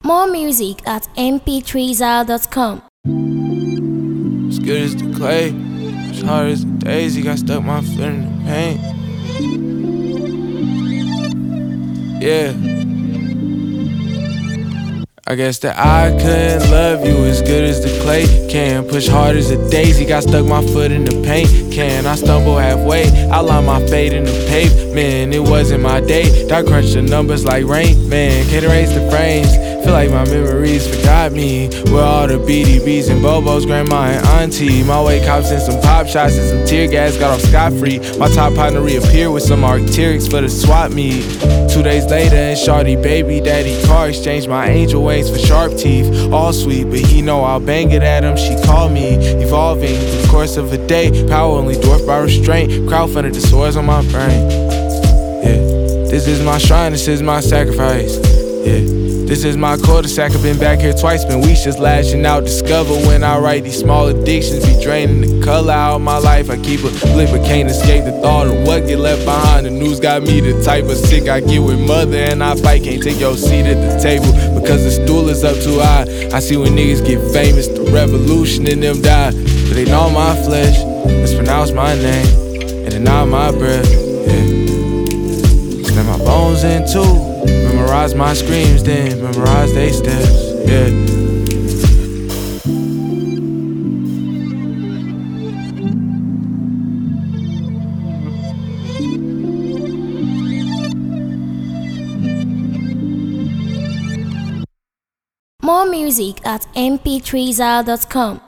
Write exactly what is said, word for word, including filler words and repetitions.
More music at m p three zal dot com. As good as the clay, as hard as the daisy, got stuck my foot in the paint. Yeah. I guess that I couldn't love you as good as the clay can. Push hard as a daisy, got stuck my foot in the paint. Can I stumble halfway? I line my fate in the pavement. It wasn't my day. I crunched the numbers like rain. Man, can't erase the frames. Feel like my memories forgot me. Where all the B D Bs and Bobos, grandma and auntie. My way cops and some pop shots and some tear gas, got off scot-free. My top partner reappeared with some Arc'teryx for the swap meet. Two days later and shawty baby daddy car exchanged my angel wings for sharp teeth. All sweet, but he know I'll bang it at him. She called me, evolving through the course of a day. Power only dwarfed by restraint. Crowdfunded the sores on my brain. Yeah, this is my shrine, this is my sacrifice. Yeah. This is my cul-de-sac, I've been back here twice, been weeks just lashing out. Discover when I write these small addictions be draining the color out of my life. I keep a blip but can't escape the thought of what get left behind. The news got me the type of sick I get with mother and I fight. Can't take your seat at the table because the stool is up too high. I see when niggas get famous, the revolution in them die. But they know my flesh, mispronounce my name, and deny my breath. Yeah. Split my bones in two. Memorize my screams, then memorize they steps, yeah. More music at m p three zal dot com.